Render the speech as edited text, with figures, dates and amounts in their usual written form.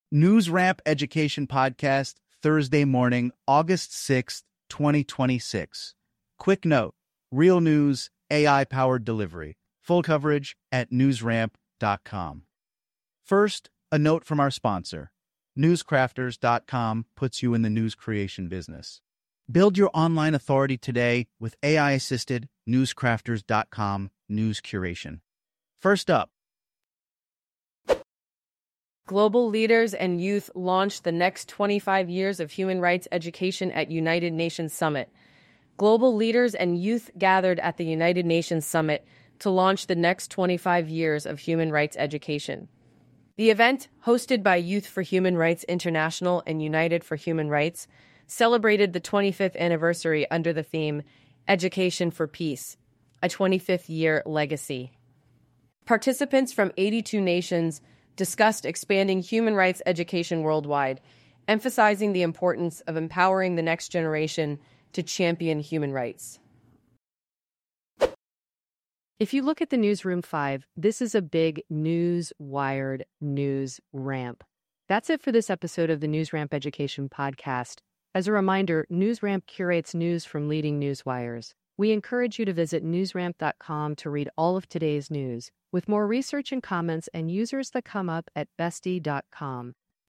News Ramp Education Podcast, Thursday morning, August 6th, 2026. Quick note, real news, AI-powered delivery. Full coverage at newsramp.com. First, a note from our sponsor. Newscrafters.com puts you in the news creation business. Build your online authority today with AI-assisted Newscrafters.com news curation. First up, Global leaders and youth launched the next 25 years of human rights education at United Nations Summit. Global leaders and youth gathered at the United Nations Summit to launch the next 25 years of human rights education. The event, hosted by Youth for Human Rights International and United for Human Rights, celebrated the 25th anniversary under the theme Education for Peace, a 25th-year legacy. Participants from 82 nations discussed expanding human rights education worldwide, emphasizing the importance of empowering the next generation to champion human rights. If you look at the Newsroom 5, this is a big news-wired news ramp. That's it for this episode of the News Ramp Education Podcast. As a reminder, News Ramp curates news from leading news wires. We encourage you to visit newsramp.com to read all of today's news, with more research and comments and users that come up at bestie.com.